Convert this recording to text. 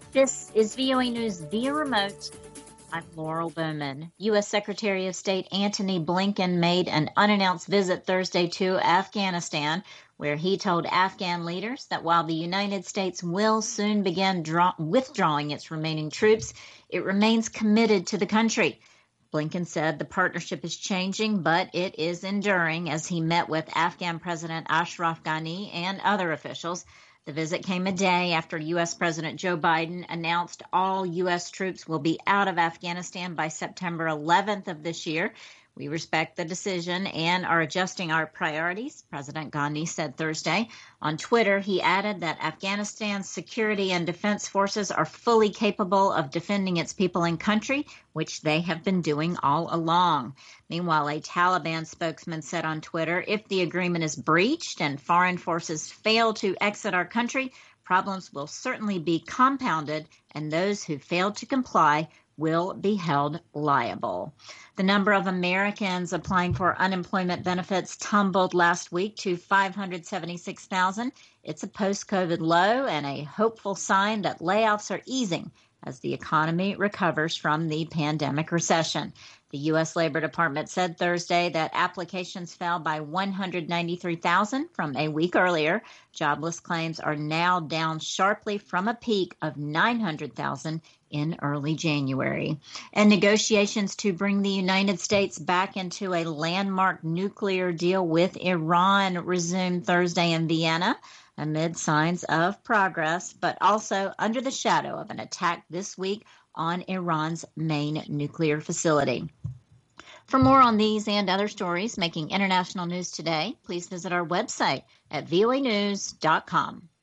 This is VOA News via remote. I'm Laurel Bowman. U.S. Secretary of State Antony Blinken made an unannounced visit Thursday to Afghanistan, where he told Afghan leaders that while the United States will soon begin withdrawing its remaining troops, it remains committed to the country. Blinken said the partnership is changing, but it is enduring as he met with Afghan President Ashraf Ghani and other officials. The visit came a day after U.S. President Joe Biden announced all U.S. troops will be out of Afghanistan by September 11th of this year. We respect the decision and are adjusting our priorities, President Ghani said Thursday. On Twitter, he added that Afghanistan's security and defense forces are fully capable of defending its people and country, which they have been doing all along. Meanwhile, a Taliban spokesman said on Twitter, if the agreement is breached and foreign forces fail to exit our country, problems will certainly be compounded, and those who fail to comply will be held liable. The number of Americans applying for unemployment benefits tumbled last week to 576,000. It's a post-COVID low and a hopeful sign that layoffs are easing as the economy recovers from the pandemic recession. The U.S. Labor Department said Thursday that applications fell by 193,000 from a week earlier. Jobless claims are now down sharply from a peak of 900,000 in early January. And negotiations to bring the United States back into a landmark nuclear deal with Iran resumed Thursday in Vienna amid signs of progress, but also under the shadow of an attack this week on Iran's main nuclear facility. For more on these and other stories making international news today, please visit our website at voanews.com.